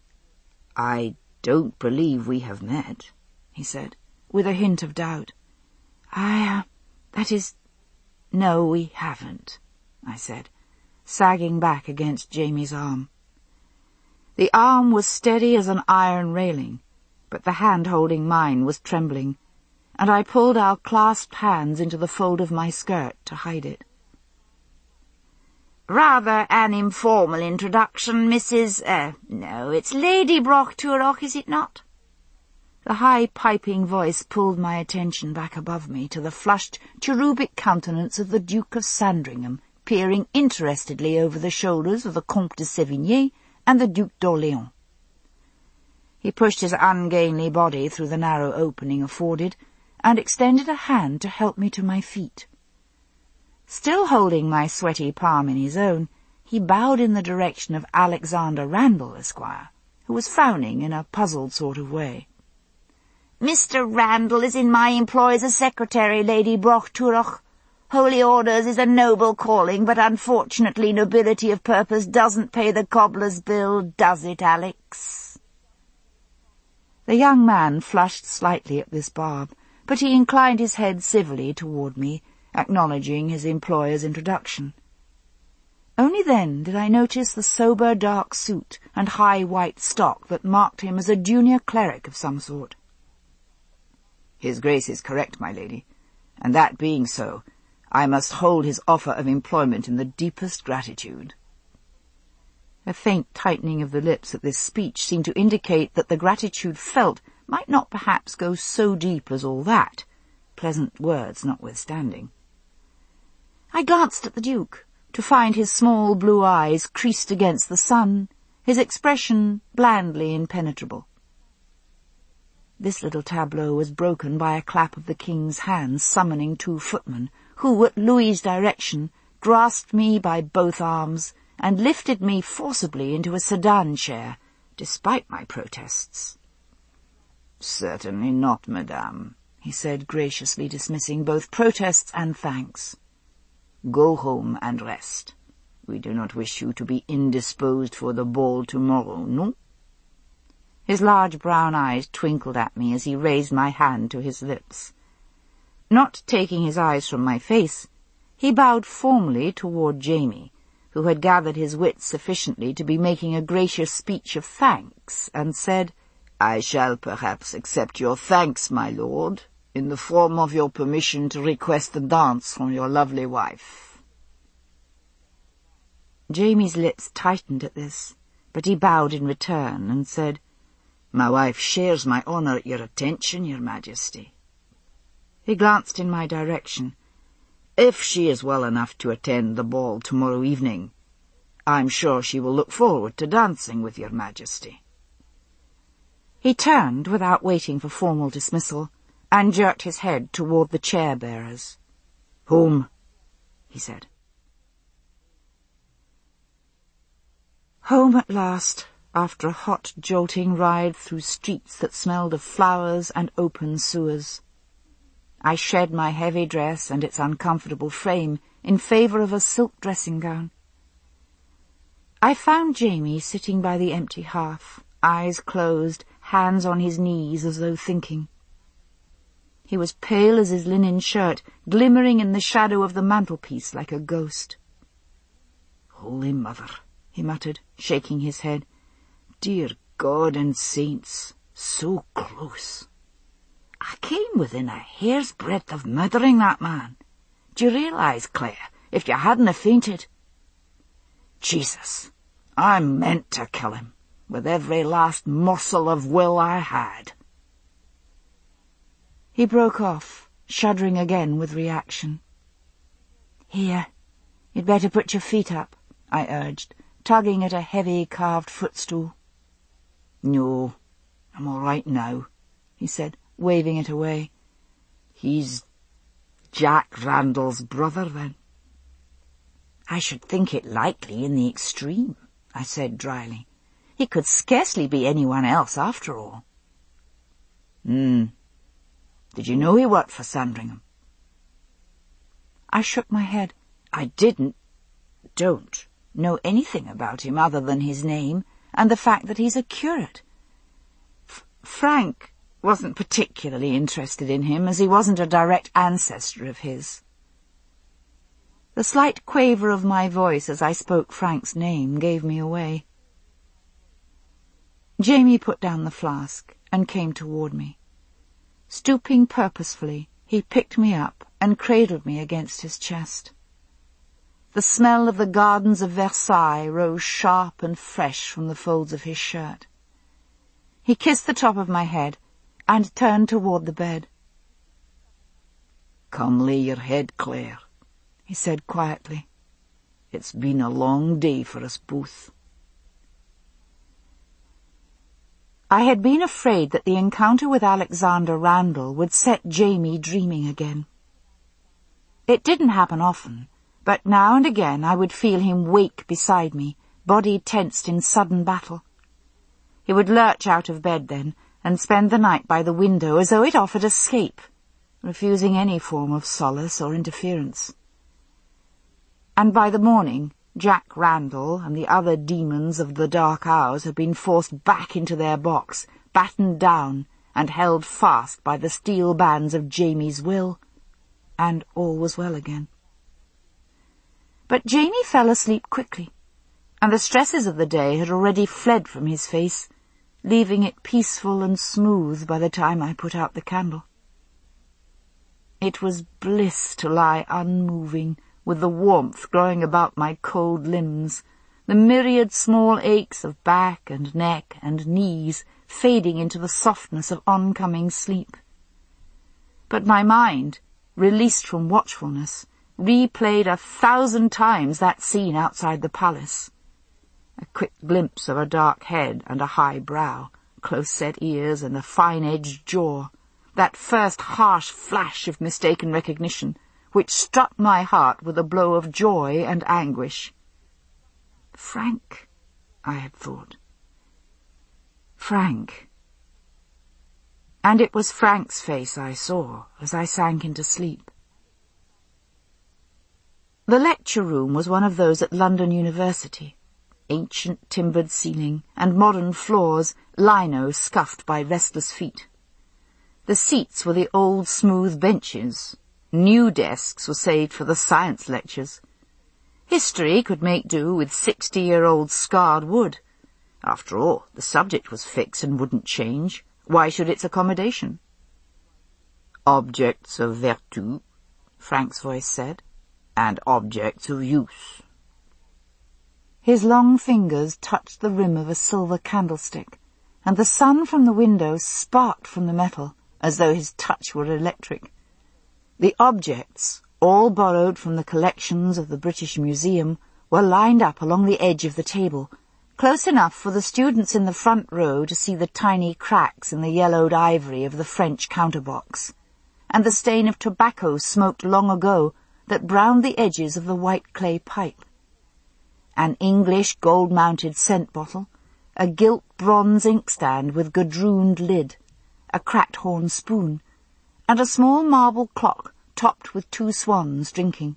"I don't believe we have met," he said, with a hint of doubt. I, uh, that is... "No, we haven't," I said, sagging back against Jamie's arm. The arm was steady as an iron railing, but the hand holding mine was trembling. and I pulled our clasped hands into the fold of my skirt to hide it. Rather an informal introduction, Missus Uh, no, it's Lady Brock Turok, is it not? The high piping voice pulled my attention back above me to the flushed, cherubic countenance of the Duke of Sandringham, peering interestedly over the shoulders of the Comte de Sévigné and the Duc d'Orléans. He pushed his ungainly body through the narrow opening afforded, and extended a hand to help me to my feet. Still holding my sweaty palm in his own, he bowed in the direction of Alexander Randall, Esquire, who was frowning in a puzzled sort of way. Mister Randall is in my employ as a secretary, Lady Brock Turok. Holy orders is a noble calling, but unfortunately nobility of purpose doesn't pay the cobbler's bill, does it, Alex? The young man flushed slightly at this barb, but he inclined his head civilly toward me, acknowledging his employer's introduction. Only then did I notice the sober dark suit and high white stock that marked him as a junior cleric of some sort. His Grace is correct, my lady, and that being so, I must hold his offer of employment in the deepest gratitude. A faint tightening of the lips at this speech seemed to indicate that the gratitude felt might not perhaps go so deep as all that, pleasant words notwithstanding. I glanced at the Duke, to find his small blue eyes creased against the sun, his expression blandly impenetrable. This little tableau was broken by a clap of the King's hands summoning two footmen, who, at Louis's direction, grasped me by both arms and lifted me forcibly into a sedan chair, despite my protests. "Certainly not, madame," he said, graciously dismissing both protests and thanks. "Go home and rest. We do not wish you to be indisposed for the ball tomorrow, no?" His large brown eyes twinkled at me as he raised my hand to his lips. Not taking his eyes from my face, he bowed formally toward Jamie, who had gathered his wits sufficiently to be making a gracious speech of thanks, and said, "I shall perhaps accept your thanks, my lord, in the form of your permission to request a dance from your lovely wife." Jamie's lips tightened at this, but he bowed in return and said, "My wife shares my honour at your attention, your majesty." He glanced in my direction. "If she is well enough to attend the ball tomorrow evening, I'm sure she will look forward to dancing with your majesty." He turned without waiting for formal dismissal, and jerked his head toward the chair-bearers. "Home," he said. Home at last, after a hot, jolting ride through streets that smelled of flowers and open sewers. I shed my heavy dress and its uncomfortable frame in favour of a silk dressing-gown. I found Jamie sitting by the empty hearth, eyes closed, hands on his knees as though thinking. He was pale as his linen shirt, glimmering in the shadow of the mantelpiece like a ghost. "Holy Mother," he muttered, shaking his head. "Dear God and saints, so close. I came within a hair's breadth of murdering that man. Do you realise, Claire, if you hadn't have fainted? Jesus, I meant to kill him, with every last morsel of will I had." He broke off, shuddering again with reaction. "Here, you'd better put your feet up," I urged, tugging at a heavy carved footstool. "No, I'm all right now," he said, waving it away. "He's Jack Randall's brother, then?" "I should think it likely in the extreme," I said dryly. "He could scarcely be anyone else, after all." Hmm. Did you know he worked for Sandringham?" I shook my head. "I didn't, don't, know anything about him other than his name and the fact that he's a curate. F- Frank wasn't particularly interested in him, as he wasn't a direct ancestor of his." The slight quaver of my voice as I spoke Frank's name gave me away. Jamie put down the flask and came toward me. Stooping purposefully, he picked me up and cradled me against his chest. The smell of the gardens of Versailles rose sharp and fresh from the folds of his shirt. He kissed the top of my head and turned toward the bed. "Come lay your head, Claire," he said quietly. "It's been a long day for us both." I had been afraid that the encounter with Alexander Randall would set Jamie dreaming again. It didn't happen often, but now and again I would feel him wake beside me, body tensed in sudden battle. He would lurch out of bed then and spend the night by the window as though it offered escape, refusing any form of solace or interference. And by the morning, Jack Randall and the other demons of the dark hours had been forced back into their box, battened down and held fast by the steel bands of Jamie's will, and all was well again. But Jamie fell asleep quickly, and the stresses of the day had already fled from his face, leaving it peaceful and smooth by the time I put out the candle. It was bliss to lie unmoving, with the warmth growing about my cold limbs, the myriad small aches of back and neck and knees fading into the softness of oncoming sleep. But my mind, released from watchfulness, replayed a thousand times that scene outside the palace. A quick glimpse of a dark head and a high brow, close-set ears and a fine-edged jaw, that first harsh flash of mistaken recognition, which struck my heart with a blow of joy and anguish. Frank, I had thought. Frank. And it was Frank's face I saw as I sank into sleep. The lecture room was one of those at London University. Ancient timbered ceiling and modern floors, lino scuffed by restless feet. The seats were the old smooth benches. New desks were saved for the science lectures. History could make do with sixty-year-old scarred wood. After all, the subject was fixed and wouldn't change. Why should its accommodation? "Objects of vertu," Frank's voice said, "and objects of use." His long fingers touched the rim of a silver candlestick, and the sun from the window sparked from the metal, as though his touch were electric. The objects, all borrowed from the collections of the British Museum, were lined up along the edge of the table, close enough for the students in the front row to see the tiny cracks in the yellowed ivory of the French counterbox, and the stain of tobacco smoked long ago that browned the edges of the white clay pipe. An English gold-mounted scent bottle, a gilt bronze inkstand with gadrooned lid, a cracked horn spoon, and a small marble clock topped with two swans drinking.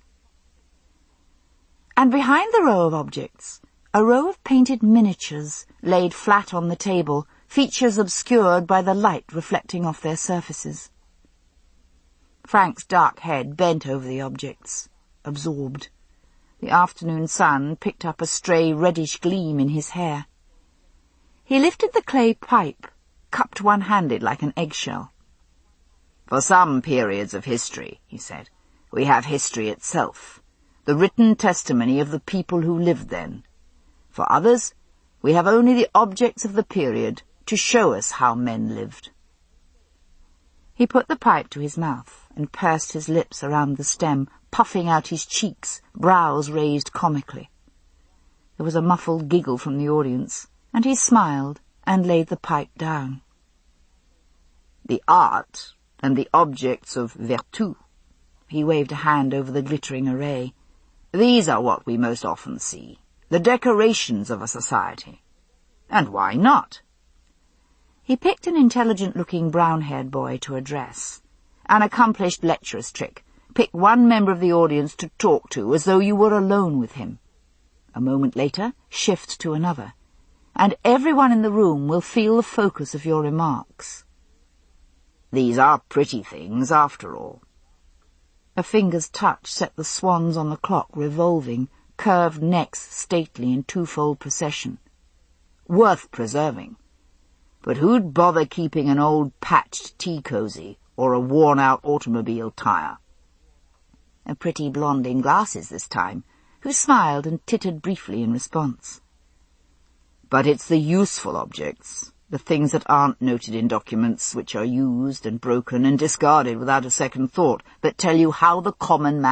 And behind the row of objects, a row of painted miniatures laid flat on the table, features obscured by the light reflecting off their surfaces. Frank's dark head bent over the objects, absorbed. The afternoon sun picked up a stray reddish gleam in his hair. He lifted the clay pipe, cupped one-handed like an eggshell. "For some periods of history," he said, "we have history itself, the written testimony of the people who lived then. For others, we have only the objects of the period to show us how men lived." He put the pipe to his mouth and pursed his lips around the stem, puffing out his cheeks, brows raised comically. There was a muffled giggle from the audience, and he smiled and laid the pipe down. "The art and the objects of vertu," he waved a hand over the glittering array, "these are what we most often see, the decorations of a society. And why not?" He picked an intelligent-looking brown-haired boy to address. An accomplished lecturer's trick. Pick one member of the audience to talk to as though you were alone with him. A moment later, shift to another, and everyone in the room will feel the focus of your remarks. These are pretty things, after all. A finger's touch set the swans on the clock revolving, curved necks stately in twofold procession. Worth preserving. But who'd bother keeping an old patched tea cosy, or a worn-out automobile tire. A pretty blonde in glasses this time, who smiled and tittered briefly in response. But it's the useful objects, the things that aren't noted in documents, which are used and broken and discarded without a second thought, that tell you how the common man